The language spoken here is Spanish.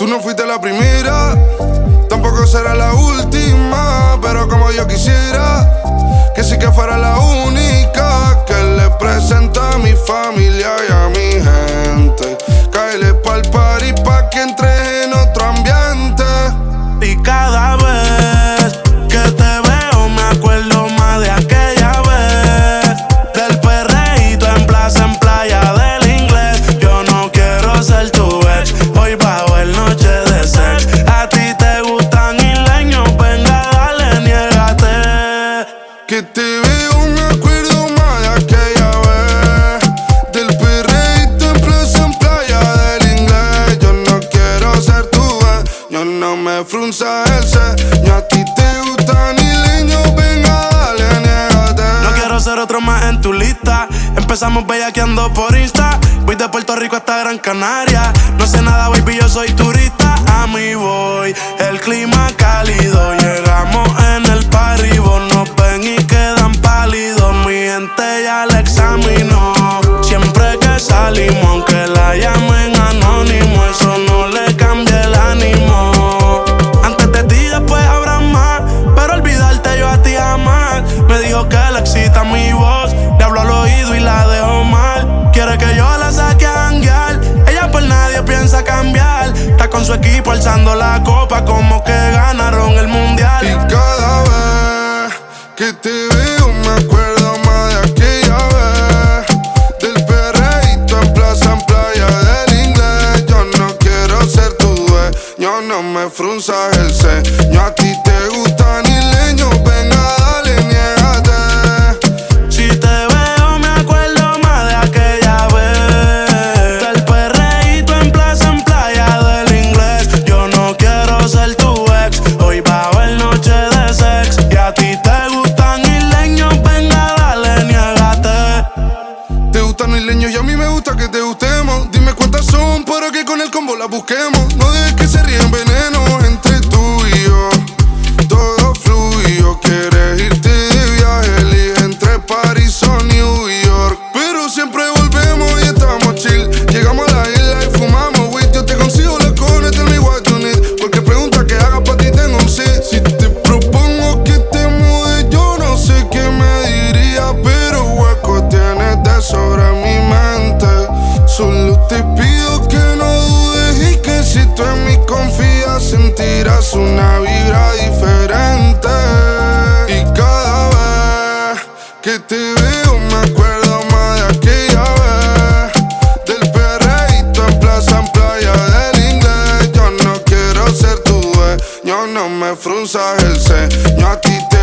no fuiste la primera, tampoco será la última, pero como yo quisiera que sí que fuera la única que le presenta a mi familia y a mi gente. Cáele pa'l party pa' que entres en otro ambiente. Y cada vez que te veo me acuerdo más de aquella vez, del perreíto en plaza, en playa del inglés. Yo no quiero ser tu ex, hoy va a haber noche de sex. A ti te gustan isleños, venga dale, niégate. Que te veo me acuerdo más de aquella vez, del perreíto en plaza, en playa del inglés. Yo no quiero ser tu ex, yo no me frunza el ceño. A ti te gustan isleños, venga dale, niégate. No quiero ser otro más en tu lista. Empezamos bellaqueando por Insta. Voy de Puerto Rico hasta Gran Canaria. No sé nada, baby, yo soy turista. A mí voy, el clima cálido. Llegamos en el party, vos nos ven y quedan pálidos. Mi gente ya la examinó. Siempre que salimos, aunque la llamen anónimo, eso no le cambia el ánimo. Antes de ti, después habrá más, pero olvidarte yo a ti jamás. Me dijo que le excita mi voz, le hablo al oído y la dejo mal. Quiere que yo la saque a janguear, ella por nadie piensa cambiar. Está con su equipo alzando la copa como que ganaron el mundial. Y cada vez que te veo me acuerdo más de aquella vez, del perreíto en plaza, en playa del inglés. Yo no quiero ser tu dueño, no me frunzas el ceño. A ti te gustan isleños, venga dale, niégate. Si te veo me acuerdo más de aquella vez, del perreíto en plaza, en playa del inglés. Yo no quiero ser tu ex, hoy va a haber noche de sex. Y a ti te gustan isleños, venga dale, niégate. Te gustan los isleños y a mí me gusta que te gustemos. Dime cuántas son para que con el combo las busquemos. No dejes que se ríen veneno entre tú y yo. Todo fluyo, quieres irte de viaje, elige entre París o New York. Pero siempre volvemos y estamos chill. Llegamos a la isla y fumamos weed. Yo te consigo la cone, tell me what you need. Porque pregunta que haga pa' ti tengo un sí. Si te propongo que te mudes, yo no sé qué me diría, pero hueco tienes de sobra en mi mente. Solo te pido que no dudes y que si tú en mí confías sentirás una vibra diferente. Y cada vez que te veo me acuerdo más de aquella vez, del perreíto en plaza, en playa del inglés. Yo no quiero ser tu dueño, no me frunzas el ceño. A ti te